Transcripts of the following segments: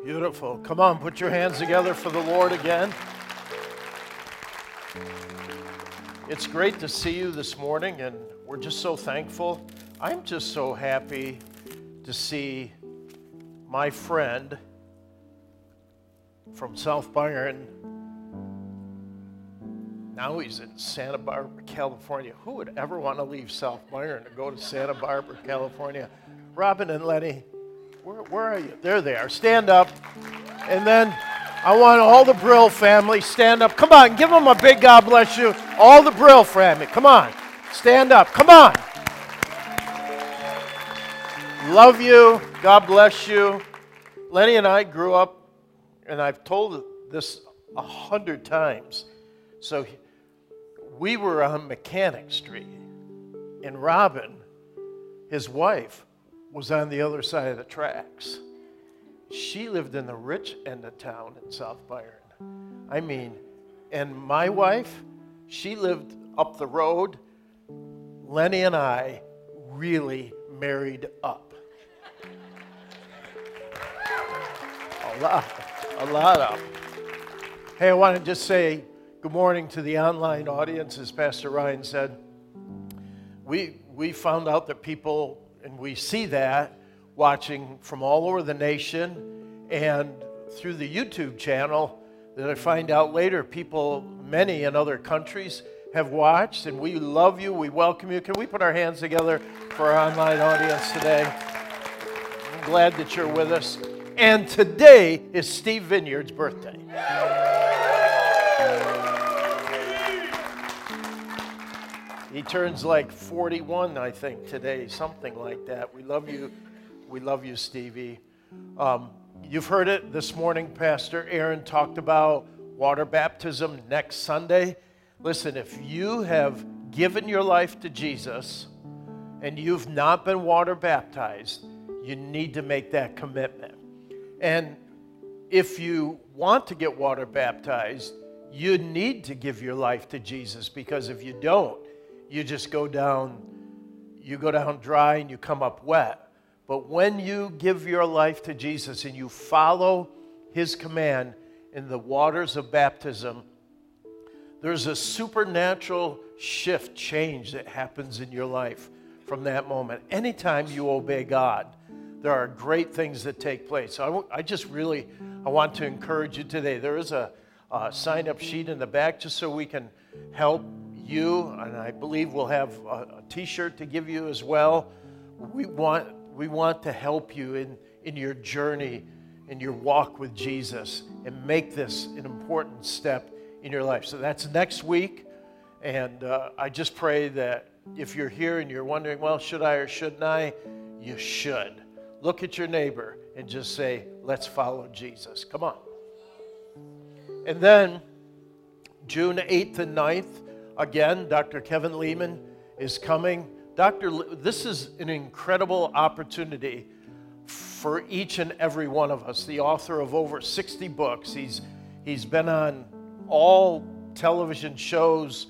Beautiful. Come on, put your hands together for the Lord again. It's great to see you this morning, and we're just so thankful. I'm just so happy to see my friend from South Byron. Now he's in Santa Barbara, California. Who would ever want to leave South Byron to go to Santa Barbara, California? Robin and Lenny, where are you? There they are. Stand up. And then I want all the Brill family, stand up. Come on, give them a big God bless you. All the Brill family, come on. Stand up. Come on. Love you. God bless you. Lenny and I grew up, and I've told this 100 times. So we were on Mechanic Street, and Robin, his wife, was on the other side of the tracks. She lived in the rich end of town in South Byron. I mean, and my wife, she lived up the road. Lenny and I really married up. A lot up. Hey, I want to just say good morning to the online audience. As Pastor Ryan said, we found out that people, and we see that, watching from all over the nation and through the YouTube channel, that I find out later people, many in other countries, have watched, and we love you, we welcome you. Can we put our hands together for our online audience today? I'm glad that you're with us. And today is Steve Vineyard's birthday. He turns like 41, I think, today, something like that. We love you. We love you, Stevie. You've heard it this morning. Pastor Aaron talked about water baptism next Sunday. Listen, if you have given your life to Jesus and you've not been water baptized, you need to make that commitment. And if you want to get water baptized, you need to give your life to Jesus, because if you don't, you just go down dry and you come up wet. But when you give your life to Jesus and you follow his command in the waters of baptism, there's a supernatural shift, change that happens in your life from that moment. Anytime you obey God, there are great things that take place. So I want to encourage you today. There is a sign-up sheet in the back just so we can help you, and I believe we'll have a t-shirt to give you as well. We want to help you in your journey, in your walk with Jesus, and make this an important step in your life. So that's next week, and I just pray that if you're here and you're wondering, well, should I or shouldn't I? You should. Look at your neighbor and just say, let's follow Jesus. Come on. And then June 8th and 9th, again, Dr. Kevin Lehman is coming. This is an incredible opportunity for each and every one of us. The author of over 60 books. He's been on all television shows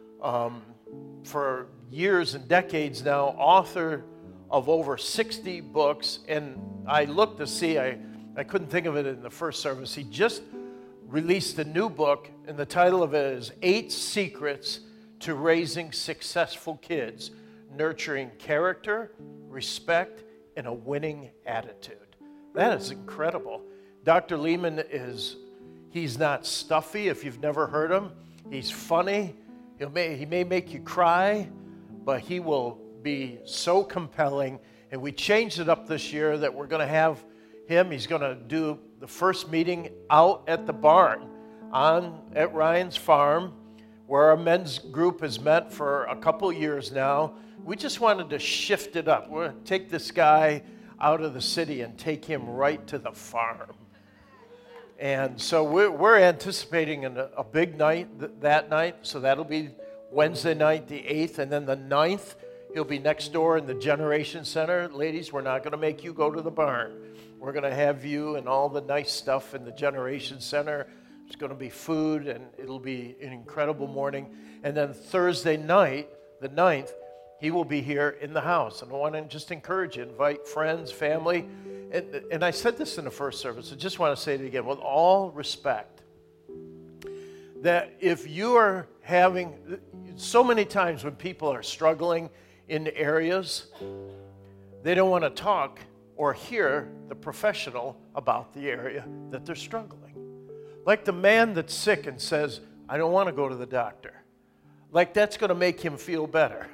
for years and decades now. Author of over 60 books. And I looked to see, I couldn't think of it in the first service. He just released a new book, and the title of it is 8 Secrets to Raising Successful Kids, Nurturing Character, Respect, and a Winning Attitude. That is incredible. Dr. Lehman he's not stuffy if you've never heard him. He's funny. He may make you cry, but he will be so compelling. And we changed it up this year that we're going to have him. He's going to do the first meeting out at the barn at Ryan's farm, where our men's group has met for a couple years now. We just wanted to shift it up. We're going to take this guy out of the city and take him right to the farm. And so we're anticipating a big night that night. So that'll be Wednesday night, the 8th, and then the 9th, he'll be next door in the Generation Center. Ladies, we're not going to make you go to the barn. We're going to have you and all the nice stuff in the Generation Center. There's going to be food, and it'll be an incredible morning. And then Thursday night, the 9th, he will be here in the house. And I want to just encourage you, invite friends, family, and I said this in the first service, I just want to say it again, with all respect, that if you are having, so many times when people are struggling in areas, they don't want to talk or hear the professional about the area that they're struggling. Like the man that's sick and says, I don't want to go to the doctor. Like that's going to make him feel better.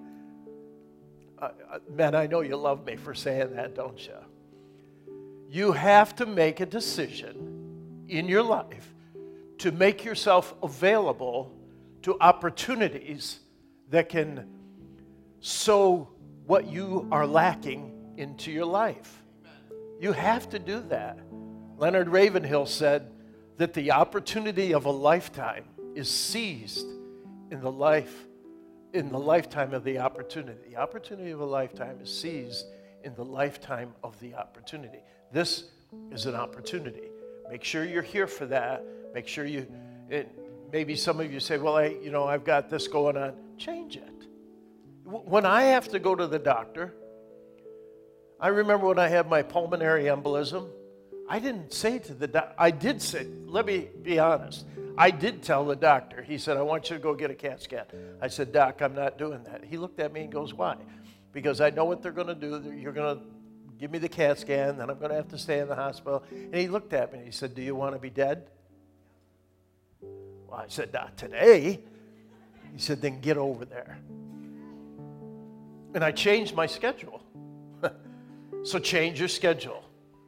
Man, I know you love me for saying that, don't you? You have to make a decision in your life to make yourself available to opportunities that can sow what you are lacking into your life. You have to do that. Leonard Ravenhill said that the opportunity of a lifetime is seized in the lifetime of the opportunity. The opportunity of a lifetime is seized in the lifetime of the opportunity. This is an opportunity. Make sure you're here for that. Make sure maybe some of you say, well, I've got this going on. Change it. When I have to go to the doctor, I remember when I had my pulmonary embolism, I didn't say to the doctor, I did say, let me be honest, I did tell the doctor. He said, I want you to go get a CAT scan. I said, Doc, I'm not doing that. He looked at me and goes, why? Because I know what they're going to do. You're going to give me the CAT scan, then I'm going to have to stay in the hospital. And he looked at me and he said, do you want to be dead? Well, I said, not today. He said, then get over there. And I changed my schedule. So change your schedule.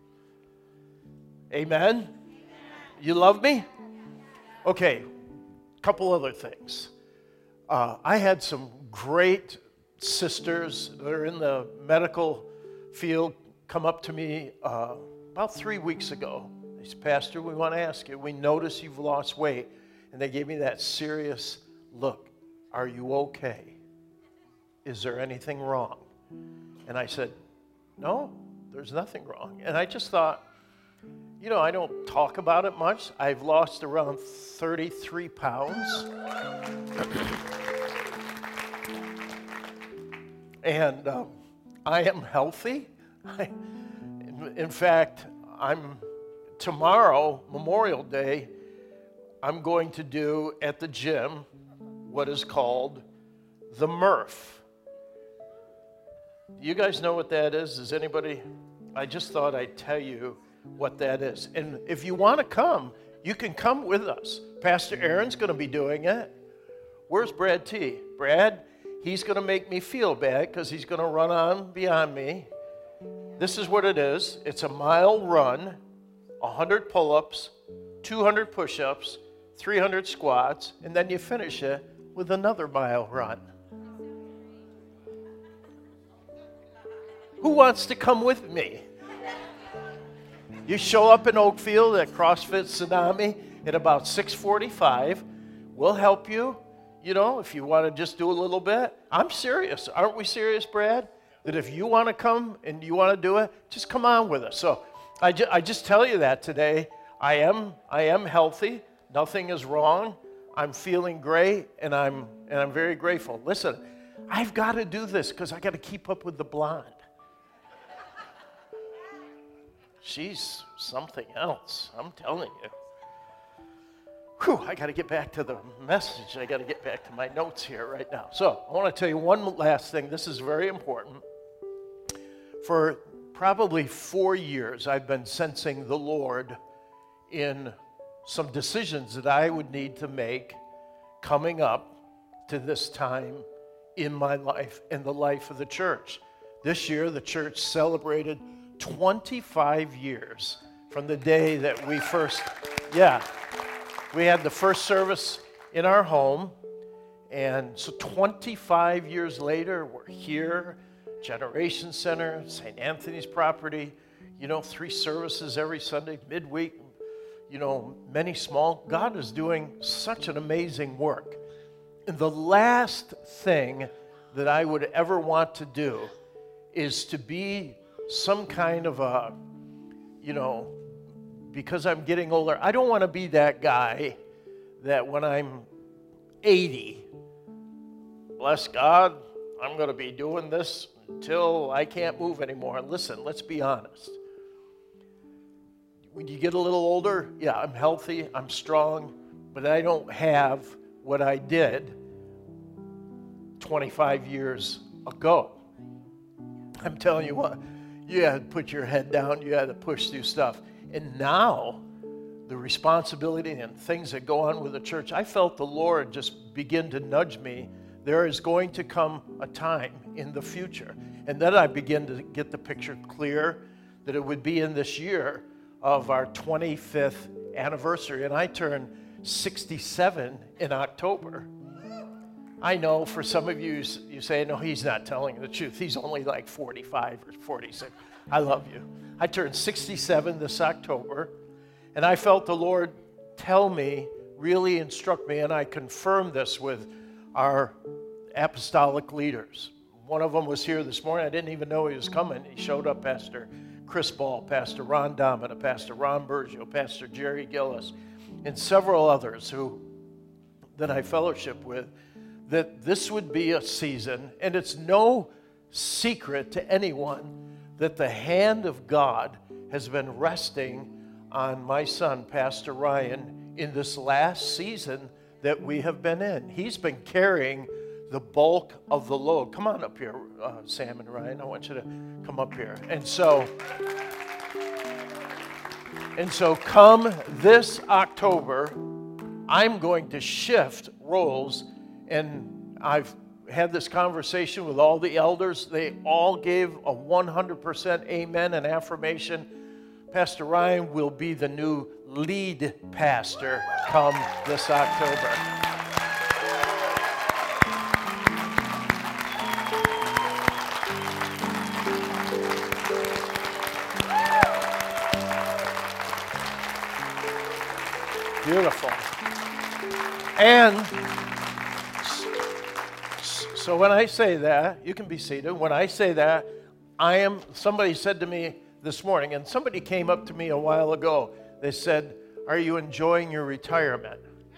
Amen? You love me? Okay, couple other things. I had some great sisters that are in the medical field come up to me about 3 weeks ago. They said, Pastor, we want to ask you, we notice you've lost weight. And they gave me that serious look. Are you okay? Is there anything wrong? And I said, no, there's nothing wrong. And I just thought, I don't talk about it much. I've lost around 33 pounds. And I am healthy. In fact, tomorrow, Memorial Day, I'm going to do at the gym what is called the Murph. Do you guys know what that is? Does anybody? I just thought I'd tell you what that is. And if you want to come, you can come with us. Pastor Aaron's going to be doing it. Where's Brad T? Brad, he's going to make me feel bad because he's going to run on beyond me. This is what it is. It's a mile run, 100 pull-ups, 200 push-ups, 300 squats, and then you finish it with another mile run. Who wants to come with me? You show up in Oakfield at CrossFit Tsunami at about 6:45. We'll help you, if you want to just do a little bit. I'm serious. Aren't we serious, Brad? That if you want to come and you want to do it, just come on with us. So I just tell you that today. I am healthy. Nothing is wrong. I'm feeling great, and I'm very grateful. Listen, I've got to do this because I got to keep up with the blonde. She's something else, I'm telling you. Whew, I got to get back to the message. I got to get back to my notes here right now. So I want to tell you one last thing. This is very important. For probably 4 years, I've been sensing the Lord in some decisions that I would need to make coming up to this time in my life and the life of the church. This year, the church celebrated 25 years from the day that we had the first service in our home. And so 25 years later, we're here, Generation Center, St. Anthony's property, 3 services every Sunday, midweek, many small. God is doing such an amazing work. And the last thing that I would ever want to do is to be some kind of a, because I'm getting older, I don't want to be that guy that when I'm 80, bless God, I'm going to be doing this until I can't move anymore. And listen, let's be honest. when you get a little older, yeah, I'm healthy, I'm strong, but I don't have what I did 25 years ago. I'm telling you what, you had to put your head down, you had to push through stuff. And now, the responsibility and things that go on with the church, I felt the Lord just begin to nudge me. There is going to come a time in the future. And then I begin to get the picture clear that it would be in this year of our 25th anniversary. And I turned 67 in October. I know for some of you, you say, no, he's not telling the truth. He's only like 45 or 46. I love you. I turned 67 this October. And I felt the Lord tell me, really instruct me, and I confirmed this with our apostolic leaders. One of them was here this morning. I didn't even know he was coming. He showed up, Pastor Chris Ball, Pastor Ron Domina, Pastor Ron Bergio, Pastor Jerry Gillis, and several others that I fellowship with, that this would be a season, and it's no secret to anyone that the hand of God has been resting on my son, Pastor Ryan, in this last season that we have been in. He's been carrying the bulk of the load. Come on up here, Sam and Ryan. I want you to come up here. And so come this October, I'm going to shift roles, and I've had this conversation with all the elders. They all gave a 100% amen and affirmation. Pastor Ryan will be the new lead pastor come this October. Beautiful. And so when I say that, you can be seated. When I say that, somebody said to me this morning, and somebody came up to me a while ago. They said, "Are you enjoying your retirement?"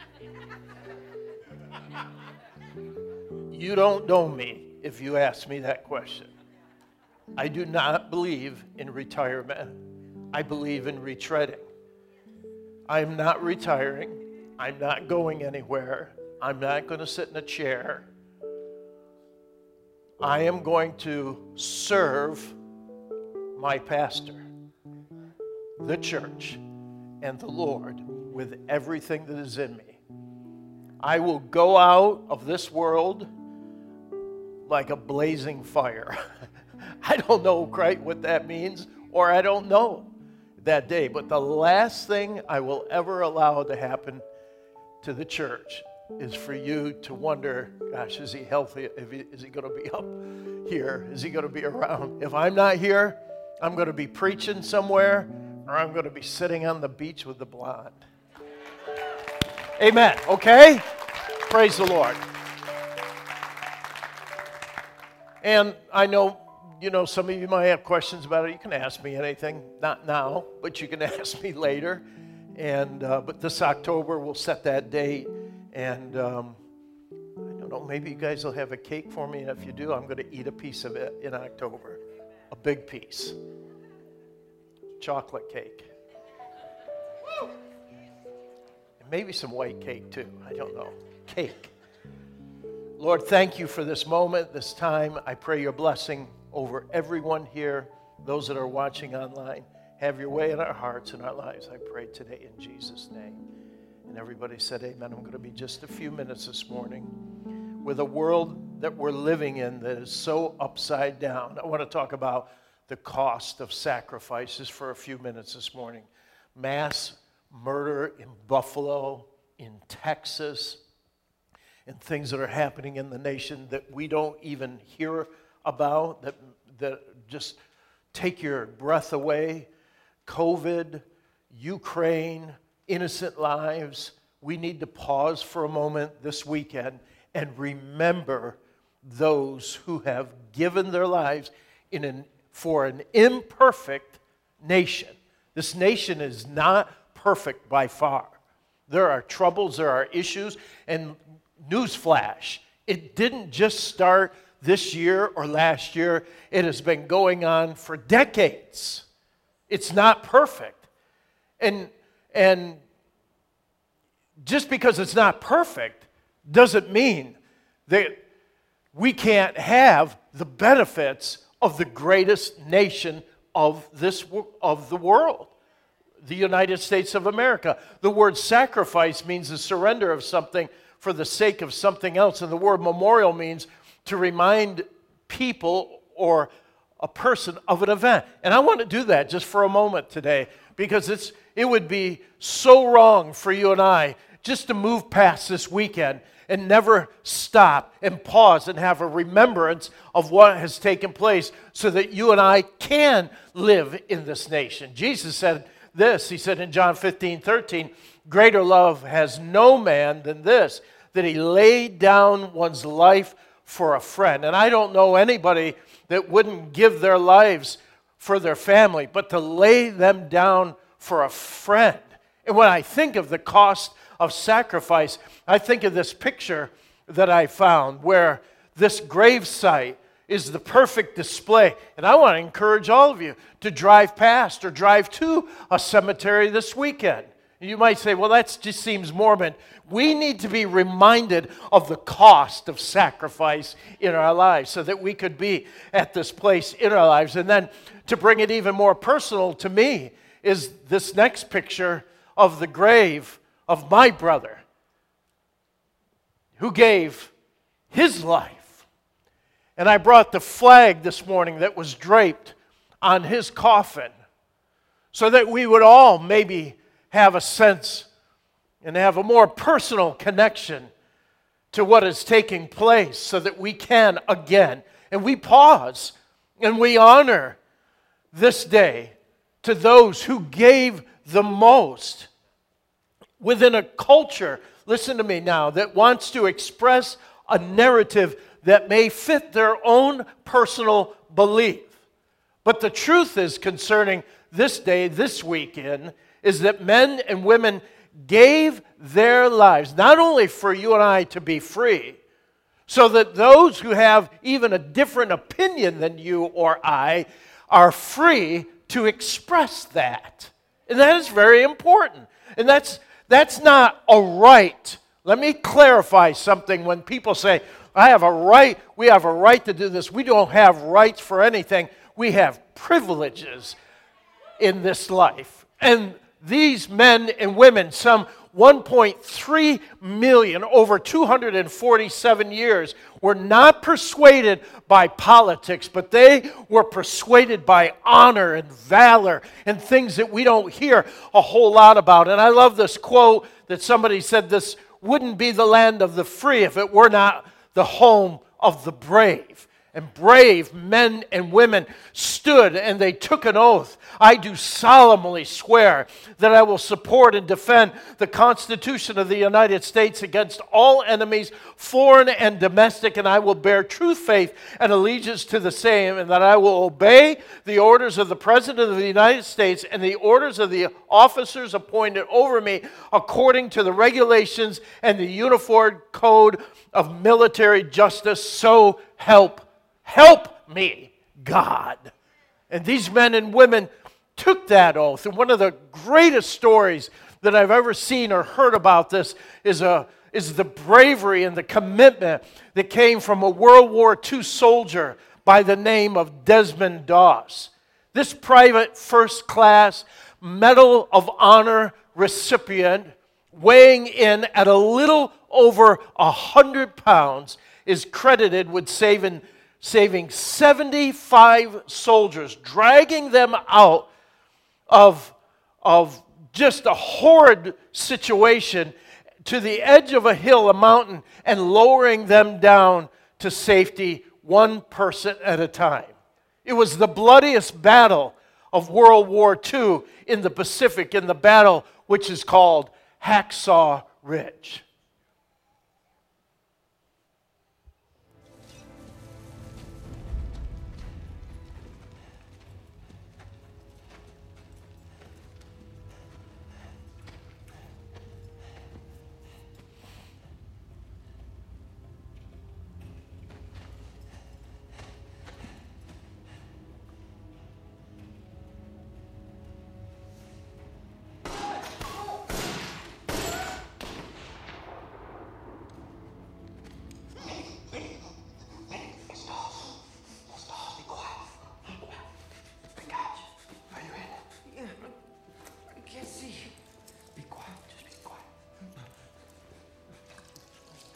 You don't know me if you ask me that question. I do not believe in retirement. I believe in retreading. I'm not retiring. I'm not going anywhere. I'm not going to sit in a chair. I am going to serve my pastor, the church, and the Lord with everything that is in me. I will go out of this world like a blazing fire. I don't know quite what that means, or I don't know that day, but the last thing I will ever allow to happen to the church is for you to wonder, gosh, is he healthy? Is he going to be up here? Is he going to be around? If I'm not here, I'm going to be preaching somewhere, or I'm going to be sitting on the beach with the blonde. Amen. Okay? Praise the Lord. And I know, some of you might have questions about it. You can ask me anything. Not now, but you can ask me later. And but this October, we'll set that date. And I don't know, maybe you guys will have a cake for me. And if you do, I'm going to eat a piece of it in October. A big piece. Chocolate cake. And maybe some white cake too. I don't know. Cake. Lord, thank you for this moment, this time. I pray your blessing over everyone here, those that are watching online. Have your way in our hearts and our lives, I pray today in Jesus' name. And everybody said amen. I'm going to be just a few minutes this morning with a world that we're living in that is so upside down. I want to talk about the cost of sacrifices for a few minutes this morning. Mass murder in Buffalo, in Texas, and things that are happening in the nation that we don't even hear about, that just take your breath away. COVID, Ukraine, innocent lives. We need to pause for a moment this weekend and remember those who have given their lives for an imperfect nation. This nation is not perfect by far. There are troubles, there are issues, and newsflash, it didn't just start this year or last year. It has been going on for decades. It's not perfect. And just because it's not perfect doesn't mean that we can't have the benefits of the greatest nation of the world, the United States of America. The word sacrifice means the surrender of something for the sake of something else, and the word memorial means to remind people or a person of an event. And I want to do that just for a moment today, because it would be so wrong for you and I just to move past this weekend and never stop and pause and have a remembrance of what has taken place so that you and I can live in this nation. Jesus said this, he said in John 15:13, greater love has no man than this, that he laid down one's life for a friend. And I don't know anybody that wouldn't give their lives for their family, but to lay them down for a friend. And when I think of the cost of sacrifice, I think of this picture that I found where this grave site is the perfect display. And I want to encourage all of you to drive past or drive to a cemetery this weekend. You might say, well, that just seems morbid. We need to be reminded of the cost of sacrifice in our lives so that we could be at this place in our lives. And then to bring it even more personal to me is this next picture of the grave of my brother who gave his life. And I brought the flag this morning that was draped on his coffin so that we would all maybe have a sense and have a more personal connection to what is taking place so that we can again. And we pause and we honor this day to those who gave the most within a culture, listen to me now, that wants to express a narrative that may fit their own personal belief. But the truth is concerning this day, this weekend, is that men and women gave their lives, not only for you and I to be free, so that those who have even a different opinion than you or I are free to express that. And that is very important. And that's not a right. Let me clarify something. When people say, I have a right, we have a right to do this. We don't have rights for anything. We have privileges in this life. And these men and women, some 1.3 million over 247 years, were not persuaded by politics, but they were persuaded by honor and valor and things that we don't hear a whole lot about. And I love this quote that somebody said, this wouldn't be the land of the free if it were not the home of the brave. And brave men and women stood and they took an oath. I do solemnly swear that I will support and defend the Constitution of the United States against all enemies, foreign and domestic, and I will bear true faith and allegiance to the same, and that I will obey the orders of the President of the United States and the orders of the officers appointed over me according to the regulations and the Uniform Code of Military Justice. So help me, God. And these men and women took that oath. And one of the greatest stories that I've ever seen or heard about this is the bravery and the commitment that came from a World War II soldier by the name of Desmond Doss. This private first class Medal of Honor recipient, weighing in at a little over 100 pounds, is credited with saving 75 soldiers, dragging them out of just a horrid situation to the edge of a hill, a mountain, and lowering them down to safety one person at a time. It was the bloodiest battle of World War II in the Pacific, in the battle which is called Hacksaw Ridge.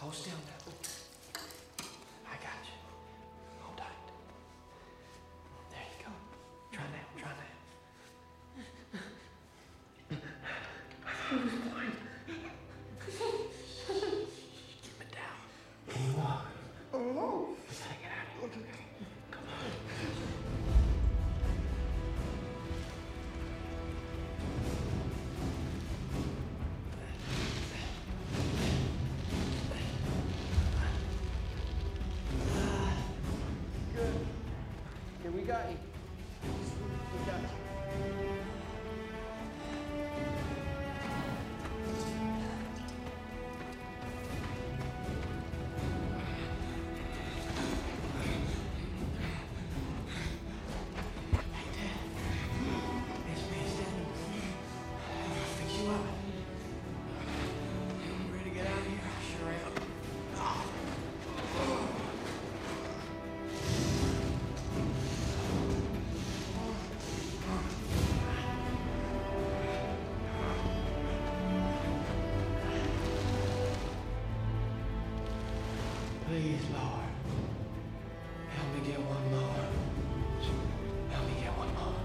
Hold still now. I got you. Hold tight. There you go. Try now. Try now. Keep it down. Can you walk? Oh. We gotta get out of here. Come on. Good. Here we got you. We got you. Please, Lord, help me get one more. Help me get one more.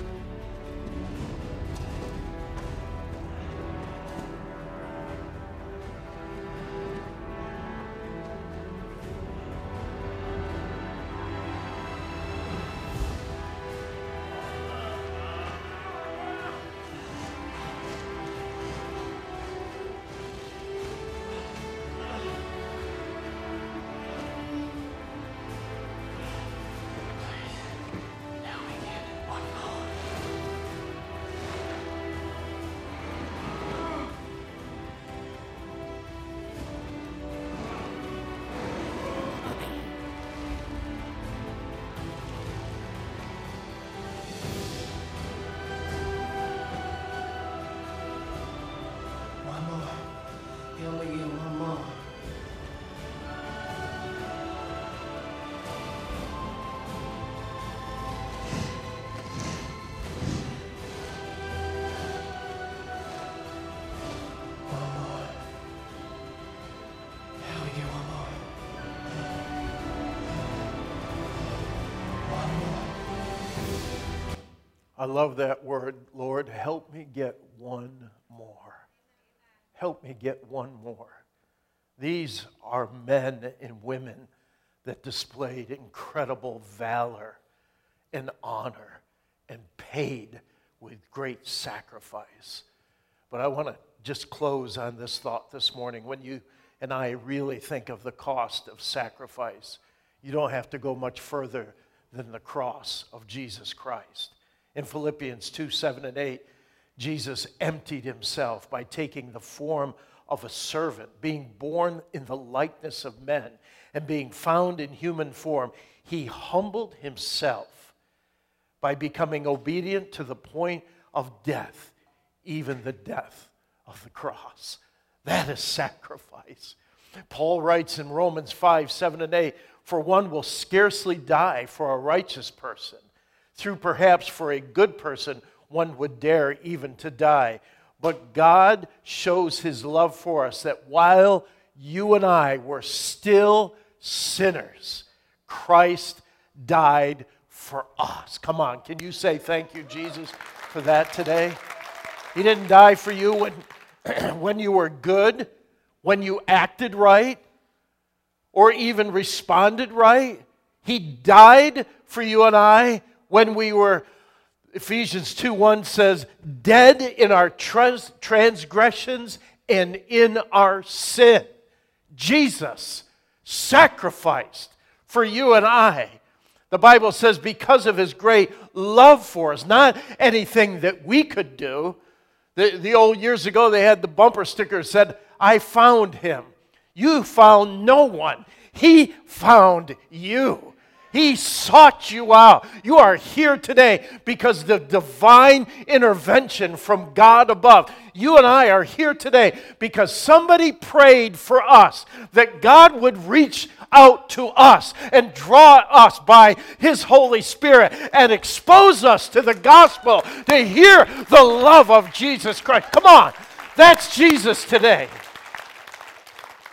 One more. Help me get one more. One more. Help me get one more. One more. I love that word, Lord. Help me get one more. Help me get one more. These are men and women that displayed incredible valor and honor and paid with great sacrifice. But I want to just close on this thought this morning. When you and I really think of the cost of sacrifice, you don't have to go much further than the cross of Jesus Christ. In Philippians 2:7-8, Jesus emptied himself by taking the form of a servant, being born in the likeness of men, and being found in human form. He humbled himself by becoming obedient to the point of death, even the death of the cross. That is sacrifice. Paul writes in Romans 5:7-8, for one will scarcely die for a righteous person. Through perhaps for a good person, one would dare even to die. But God shows his love for us that while you and I were still sinners, Christ died for us. Come on, can you say thank you, Jesus, for that today? He didn't die for you when you were good, when you acted right, or even responded right. He died for you and I when we were, Ephesians 2:1 says, dead in our transgressions and in our sin. Jesus sacrificed for you and I. The Bible says because of his great love for us, not anything that we could do. The old years ago, they had the bumper sticker that said, I found him. You found no one. He found you. He sought you out. You are here today because the divine intervention from God above. You and I are here today because somebody prayed for us that God would reach out to us and draw us by his Holy Spirit and expose us to the gospel to hear the love of Jesus Christ. Come on, that's Jesus today.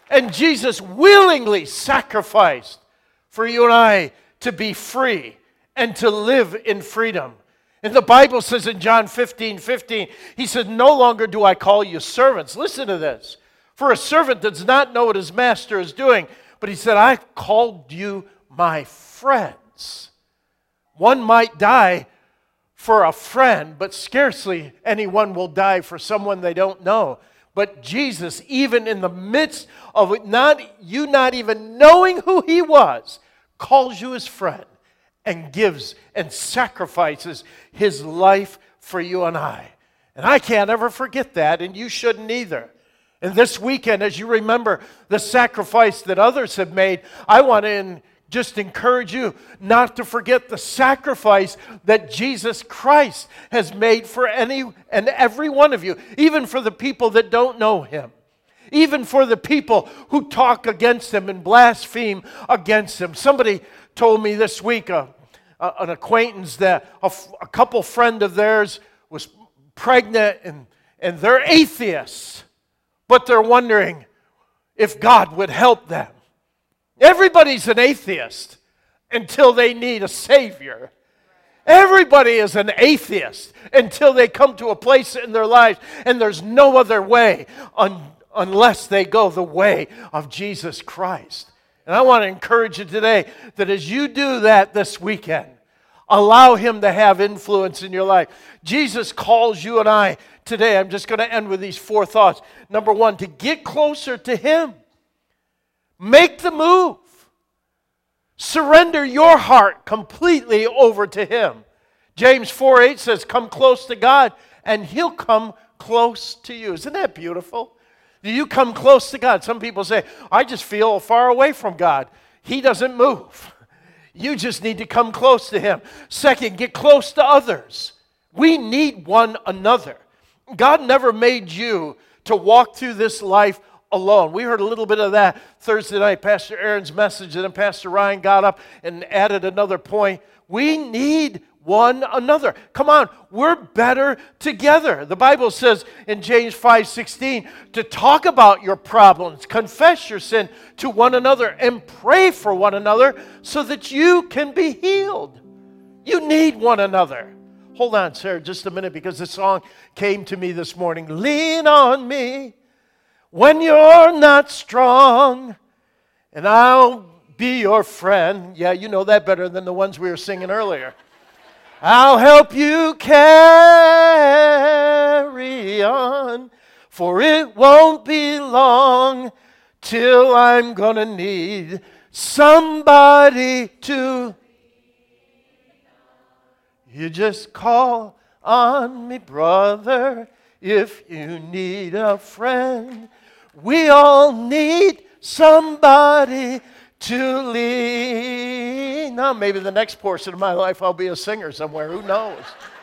And Jesus willingly sacrificed for you and I to be free and to live in freedom. And the Bible says in John 15:15, he said, no longer do I call you servants. Listen to this. For a servant does not know what his master is doing. But he said, I've called you my friends. One might die for a friend, but scarcely anyone will die for someone they don't know. But Jesus, even in the midst of it, not even knowing who he was, calls you his friend and gives and sacrifices his life for you and I. And I can't ever forget that, and you shouldn't either. And this weekend, as you remember the sacrifice that others have made, I want to just encourage you not to forget the sacrifice that Jesus Christ has made for any and every one of you, even for the people that don't know him, even for the people who talk against him and blaspheme against him. Somebody told me this week, an acquaintance, that a couple friend of theirs was pregnant and they're atheists, but they're wondering if God would help them. Everybody's an atheist until they need a Savior. Everybody is an atheist until they come to a place in their lives and there's no other way unless they go the way of Jesus Christ. And I want to encourage you today that as you do that this weekend, allow him to have influence in your life. Jesus calls you and I today. I'm just going to end with these 4 thoughts. Number 1, to get closer to him. Make the move. Surrender your heart completely over to him. James 4:8 says, come close to God and he'll come close to you. Isn't that beautiful? Do you come close to God? Some people say, I just feel far away from God. He doesn't move. You just need to come close to him. Second, get close to others. We need one another. God never made you to walk through this life alone. We heard a little bit of that Thursday night, Pastor Aaron's message, and then Pastor Ryan got up and added another point. We need one another. Come on, we're better together. The Bible says in James 5:16 to talk about your problems, confess your sin to one another, and pray for one another so that you can be healed. You need one another. Hold on, Sarah, just a minute, because the song came to me this morning. Lean on me when you're not strong, and I'll be your friend. Yeah, you know that better than the ones we were singing earlier. I'll help you carry on, for it won't be long till I'm gonna need somebody to. You just call on me, brother, if you need a friend. We all need somebody to lean on. Maybe the next portion of my life I'll be a singer somewhere. Who knows?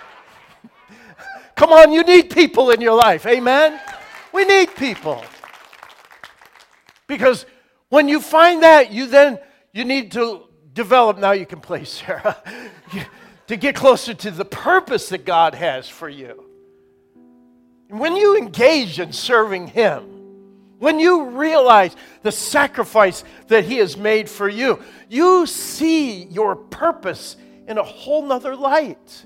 Come on, you need people in your life. Amen? We need people. Because when you find that, you need to develop. Now you can play, Sarah. To get closer to the purpose that God has for you. And when you engage in serving him, when you realize the sacrifice that he has made for you, you see your purpose in a whole nother light.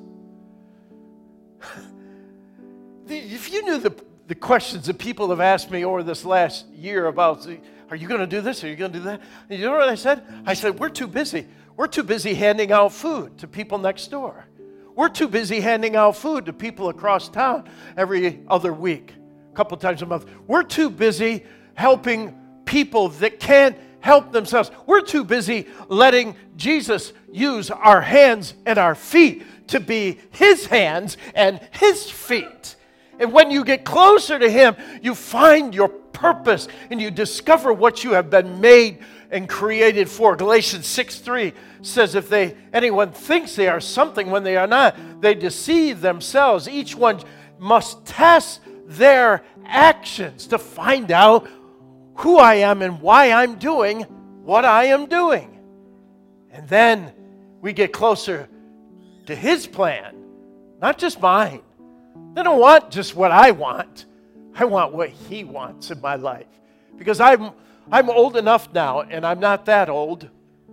If you knew the questions that people have asked me over this last year about, are you going to do this? Are you going to do that? And you know what I said? I said, we're too busy. We're too busy handing out food to people next door. We're too busy handing out food to people across town every other week, a couple times a month. We're too busy helping people that can't help themselves. We're too busy letting Jesus use our hands and our feet to be his hands and his feet. And when you get closer to him, you find your purpose and you discover what you have been made and created for. Galatians 6:3 says, if anyone thinks they are something when they are not, they deceive themselves. Each one must test their actions to find out who I am and why I'm doing what I am doing. And then we get closer to his plan, not just mine. I don't want just what I want. I want what he wants in my life. Because I'm I'm old enough now, and I'm not that old.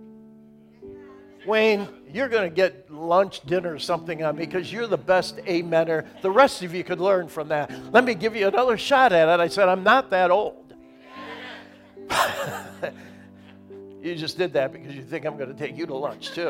Wayne, you're going to get lunch, dinner, something on me because you're the best amener. The rest of you could learn from that. Let me give you another shot at it. I said, I'm not that old. You just did that because you think I'm going to take you to lunch too.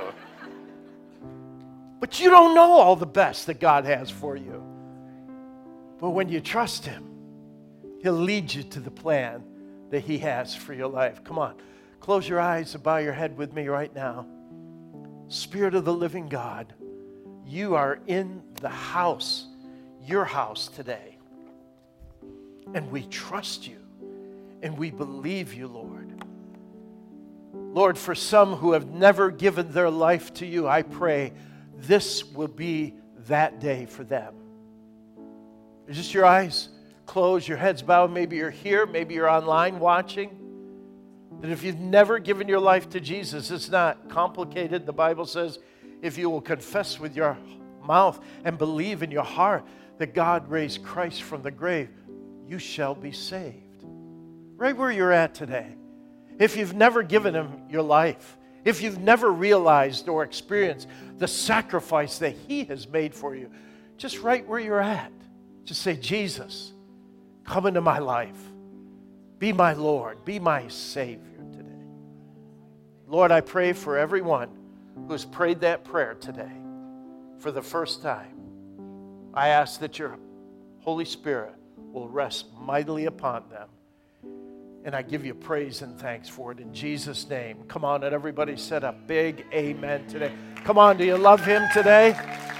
But you don't know all the best that God has for you. But when you trust Him, He'll lead you to the plan that He has for your life. Come on, close your eyes and bow your head with me right now. Spirit of the living God, you are in the house, your house today. And we trust you and we believe you, Lord. Lord, for some who have never given their life to you, I pray this will be that day for them. Is just your eyes closed, your heads bowed? Maybe you're here, maybe you're online watching. That if you've never given your life to Jesus, it's not complicated. The Bible says if you will confess with your mouth and believe in your heart that God raised Christ from the grave, you shall be saved. Right where you're at today. If you've never given Him your life, if you've never realized or experienced the sacrifice that He has made for you, just right where you're at, just say, Jesus, come into my life. Be my Lord. Be my Savior today. Lord, I pray for everyone who has prayed that prayer today for the first time. I ask that your Holy Spirit will rest mightily upon them. And I give you praise and thanks for it in Jesus' name. Come on, and everybody said a big amen today. Come on, do you love Him today?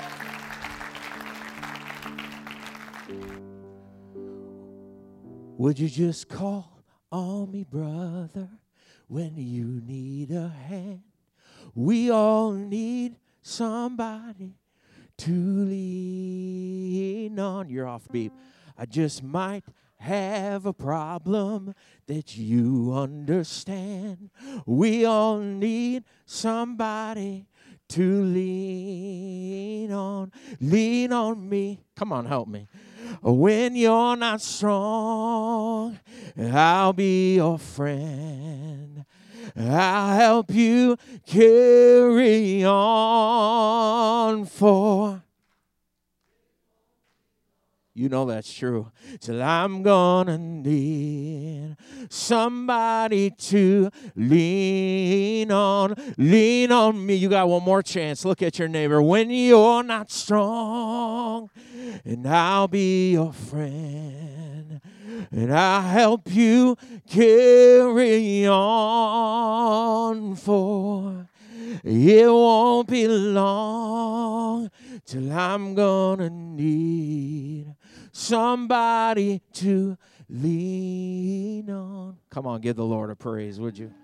Would you just call on me, brother, when you need a hand? We all need somebody to lean on. You're off beat. I just might have a problem that you understand. We all need somebody to lean on. Lean on me. Come on, help me. When you're not strong, I'll be your friend. I'll help you carry on for. You know that's true. Till I'm gonna need somebody to lean on. Lean on me. You got one more chance. Look at your neighbor. When you're not strong, and I'll be your friend, and I'll help you carry on for. It won't be long till I'm gonna need somebody to lean on. Come on, give the Lord a praise, would you?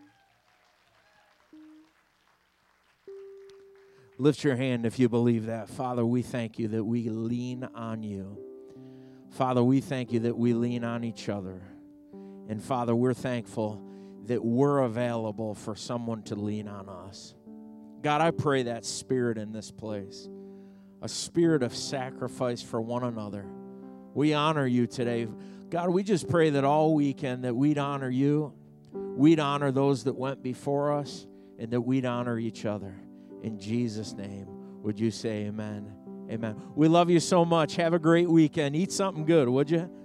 Lift your hand if you believe that. Father, we thank you that we lean on you. Father, we thank you that we lean on each other. And Father, we're thankful that we're available for someone to lean on us. God, I pray that spirit in this place, a spirit of sacrifice for one another. We honor you today. God, we just pray that all weekend that we'd honor you, we'd honor those that went before us, and that we'd honor each other. In Jesus' name, would you say amen? Amen. We love you so much. Have a great weekend. Eat something good, would you?